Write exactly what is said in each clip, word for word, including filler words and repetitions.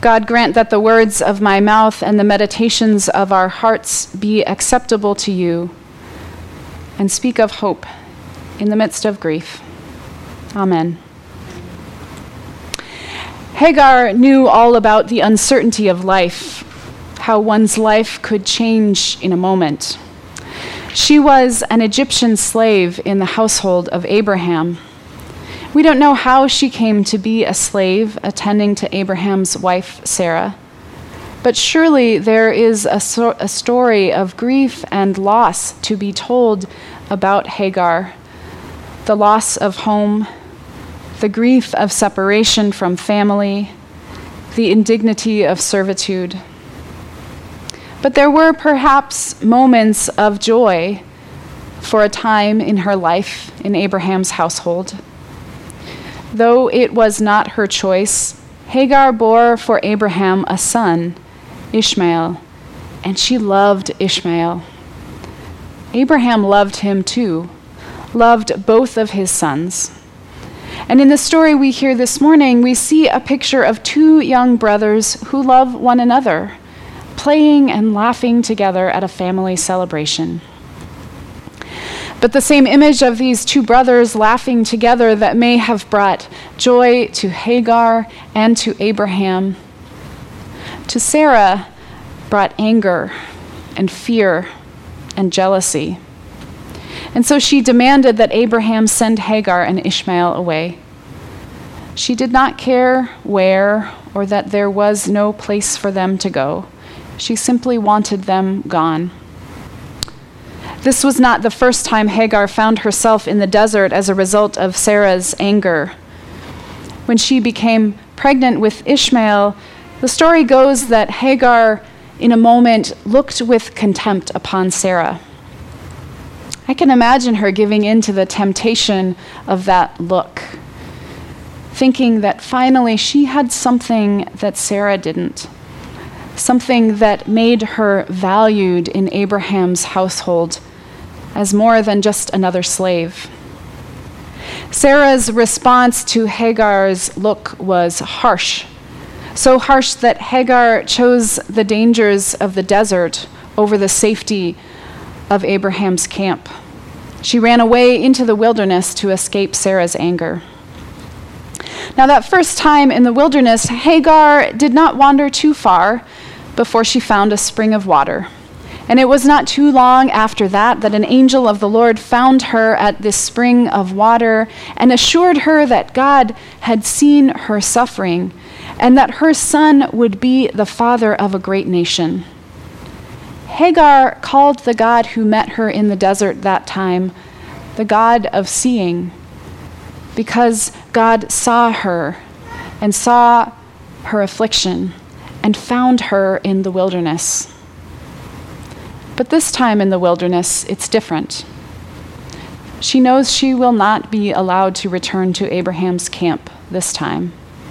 God, grant that the words of my mouth and the meditations of our hearts be acceptable to you, and speak of hope in the midst of grief. Amen. Hagar knew all about the uncertainty of life, how one's life could change in a moment. She was an Egyptian slave in the household of Abraham. We don't know how she came to be a slave attending to Abraham's wife, Sarah, but surely there is a, so- a story of grief and loss to be told about Hagar, the loss of home, the grief of separation from family, the indignity of servitude. But there were perhaps moments of joy for a time in her life in Abraham's household. Though it was not her choice, Hagar bore for Abraham a son, Ishmael, and she loved Ishmael. Abraham loved him too, loved both of his sons. And in the story we hear this morning, we see a picture of two young brothers who love one another, playing and laughing together at a family celebration. But the same image of these two brothers laughing together that may have brought joy to Hagar and to Abraham, to Sarah brought anger and fear and jealousy. And so she demanded that Abraham send Hagar and Ishmael away. She did not care where or that there was no place for them to go. She simply wanted them gone. This was not the first time Hagar found herself in the desert as a result of Sarah's anger. When she became pregnant with Ishmael, the story goes that Hagar, in a moment, looked with contempt upon Sarah. I can imagine her giving in to the temptation of that look, thinking that finally she had something that Sarah didn't, something that made her valued in Abraham's household as more than just another slave. Sarah's response to Hagar's look was harsh, so harsh that Hagar chose the dangers of the desert over the safety of Abraham's camp. She ran away into the wilderness to escape Sarah's anger. Now, that first time in the wilderness, Hagar did not wander too far before she found a spring of water. And it was not too long after that that an angel of the Lord found her at this spring of water and assured her that God had seen her suffering and that her son would be the father of a great nation. Hagar called the God who met her in the desert that time the God of seeing, because God saw her and saw her affliction and found her in the wilderness. But this time in the wilderness, it's different. She knows she will not be allowed to return to Abraham's camp this time.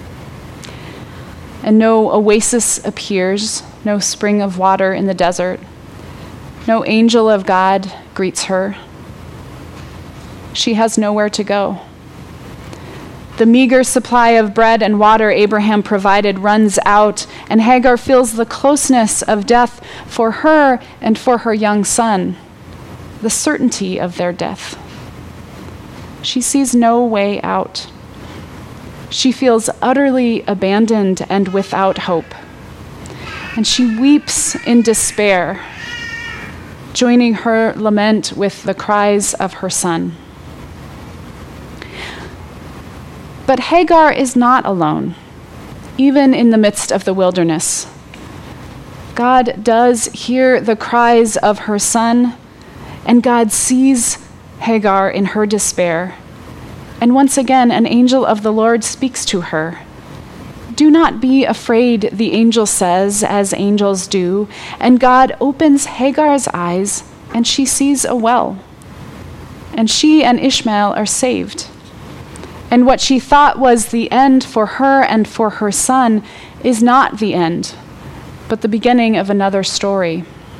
And no oasis appears, no spring of water in the desert. No angel of God greets her. She has nowhere to go. The meager supply of bread and water Abraham provided runs out, and Hagar feels the closeness of death for her and for her young son, the certainty of their death. She sees no way out. She feels utterly abandoned and without hope. And she weeps in despair, joining her lament with the cries of her son. But Hagar is not alone, even in the midst of the wilderness. God does hear the cries of her son, and God sees Hagar in her despair. And once again, an angel of the Lord speaks to her. "Do not be afraid," the angel says, as angels do, and God opens Hagar's eyes, and she sees a well. And she and Ishmael are saved. And what she thought was the end for her and for her son is not the end, but the beginning of another story.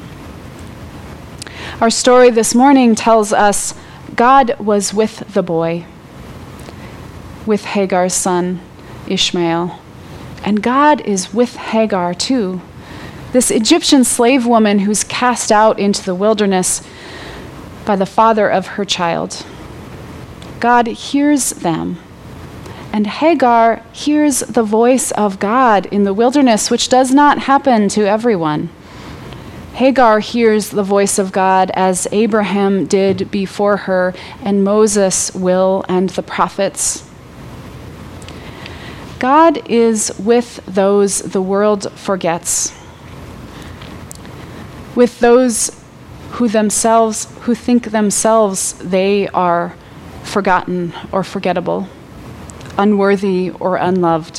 Our story this morning tells us God was with the boy, with Hagar's son, Ishmael, And God is with Hagar too, this Egyptian slave woman who's cast out into the wilderness by the father of her child. God hears them. And Hagar hears the voice of God in the wilderness, which does not happen to everyone. Hagar hears the voice of God as Abraham did before her, and Moses will, and the prophets. God is with those the world forgets, with those who themselves, who think themselves they are forgotten or forgettable, unworthy or unloved.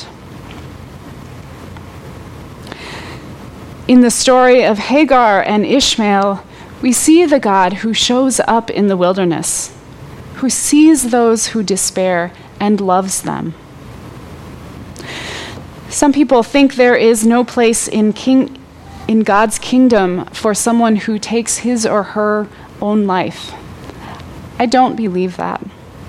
In the story of Hagar and Ishmael, we see the God who shows up in the wilderness, who sees those who despair and loves them. Some people think there is no place in king, in God's kingdom for someone who takes his or her own life. I don't believe that.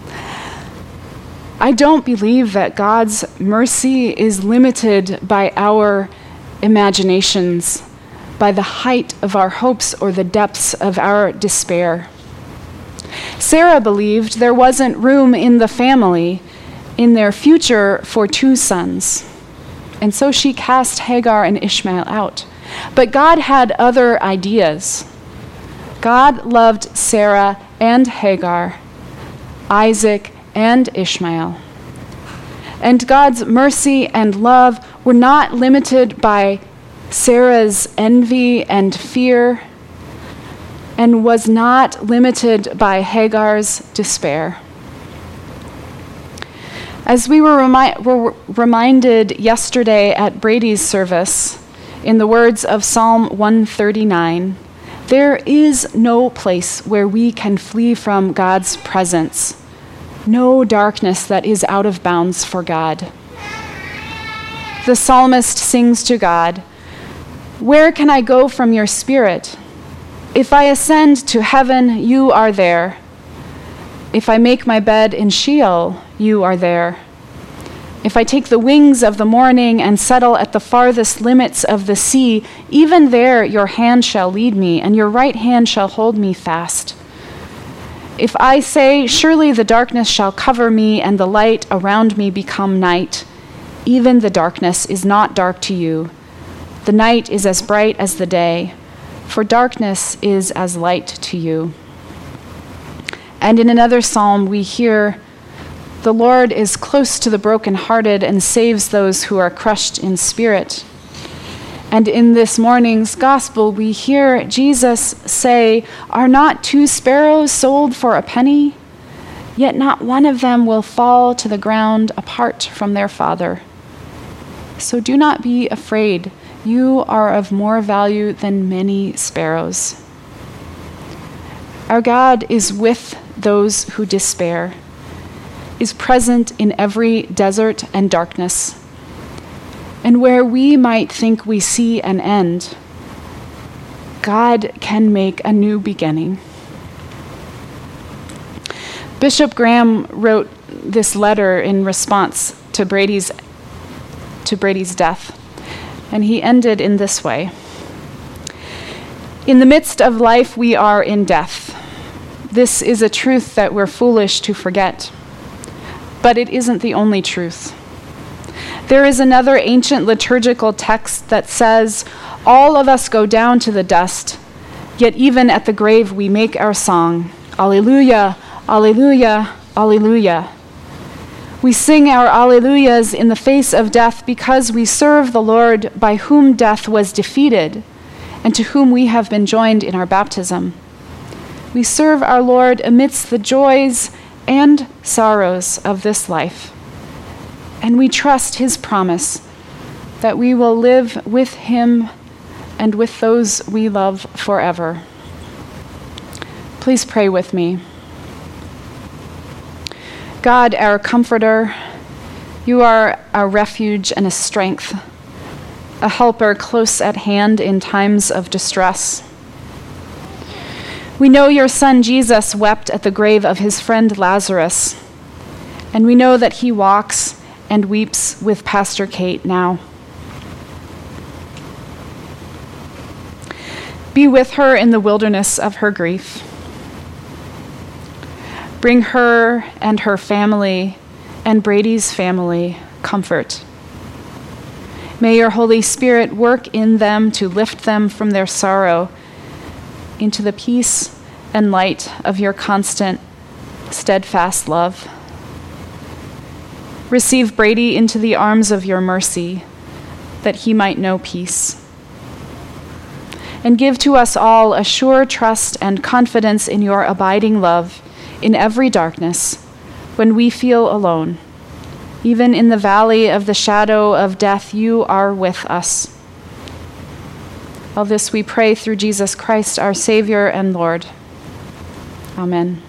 I don't believe that God's mercy is limited by our imaginations, by the height of our hopes or the depths of our despair. Sarah believed there wasn't room in the family, in their future, for two sons. And so she cast Hagar and Ishmael out. But God had other ideas. God loved Sarah and Hagar, Isaac and Ishmael. And God's mercy and love were not limited by Sarah's envy and fear, and was not limited by Hagar's despair. As we were, remi- were reminded yesterday at Brady's service, in the words of Psalm one thirty-nine, there is no place where we can flee from God's presence, no darkness that is out of bounds for God. The psalmist sings to God, "Where can I go from your spirit? If I ascend to heaven, you are there. If I make my bed in Sheol, you are there. If I take the wings of the morning and settle at the farthest limits of the sea, even there your hand shall lead me, and your right hand shall hold me fast. If I say, surely the darkness shall cover me, and the light around me become night, even the darkness is not dark to you. The night is as bright as the day, for darkness is as light to you." And in another psalm we hear, "The Lord is close to the brokenhearted and saves those who are crushed in spirit." And in this morning's gospel we hear Jesus say, "Are not two sparrows sold for a penny? Yet not one of them will fall to the ground apart from their Father. So do not be afraid. You are of more value than many sparrows." Our God is with those who despair, is present in every desert and darkness. And where we might think we see an end, God can make a new beginning. Bishop Graham wrote this letter in response to Brady's, to Brady's death, and he ended in this way: "In the midst of life we are in death. This is a truth that we're foolish to forget. But it isn't the only truth. There is another ancient liturgical text that says, 'All of us go down to the dust, yet even at the grave we make our song. Alleluia, alleluia, alleluia.' We sing our alleluias in the face of death because we serve the Lord by whom death was defeated and to whom we have been joined in our baptism. We serve our Lord amidst the joys and sorrows of this life, and we trust his promise that we will live with him and with those we love forever." Please pray with me. God, our comforter, you are our refuge and a strength, a helper close at hand in times of distress. We know your son Jesus wept at the grave of his friend Lazarus, and we know that he walks and weeps with Pastor Kate now. Be with her in the wilderness of her grief. Bring her and her family and Brady's family comfort. May your Holy Spirit work in them to lift them from their sorrow into the peace and light of your constant, steadfast love. Receive Brady into the arms of your mercy, that he might know peace. And give to us all a sure trust and confidence in your abiding love in every darkness, when we feel alone. Even in the valley of the shadow of death, you are with us. All this we pray through Jesus Christ, our Savior and Lord. Amen.